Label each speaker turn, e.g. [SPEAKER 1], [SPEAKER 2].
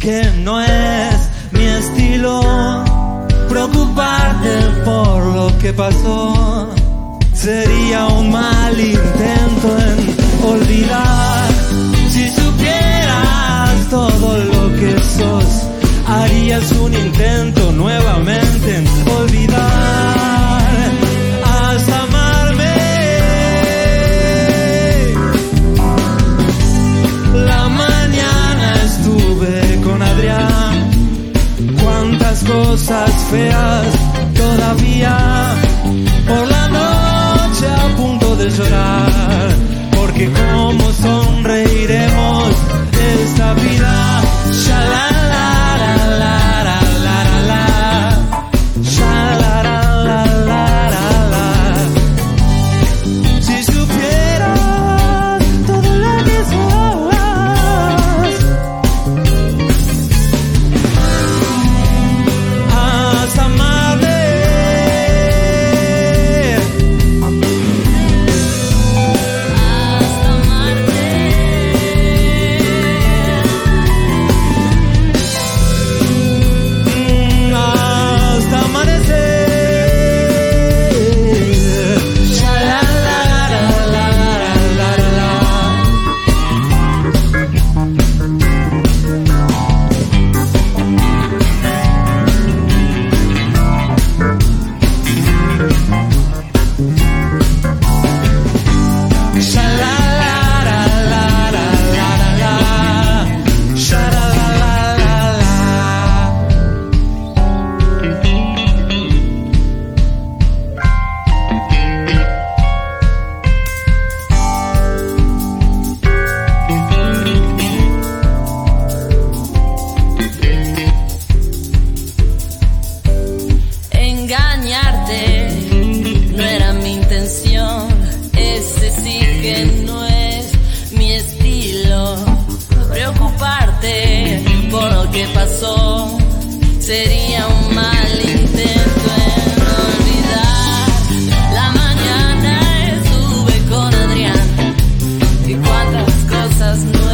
[SPEAKER 1] que no es mi estilo. Preocuparte por lo que pasó sería un mal intento en olvidar. Si supieras todo lo que sos, harías un intento nuevamente en olvidar hasta amarme. La mañana estuve con Adrián, cuántas cosas feas todavía. Por la noche a punto de llorar, porque cómo sonreiremos esta vida. Si supieras todo lo que sos, hasta amarme.
[SPEAKER 2] Sería un mal intento en olvidar. La mañana estuve con Adrián y cuántas cosas no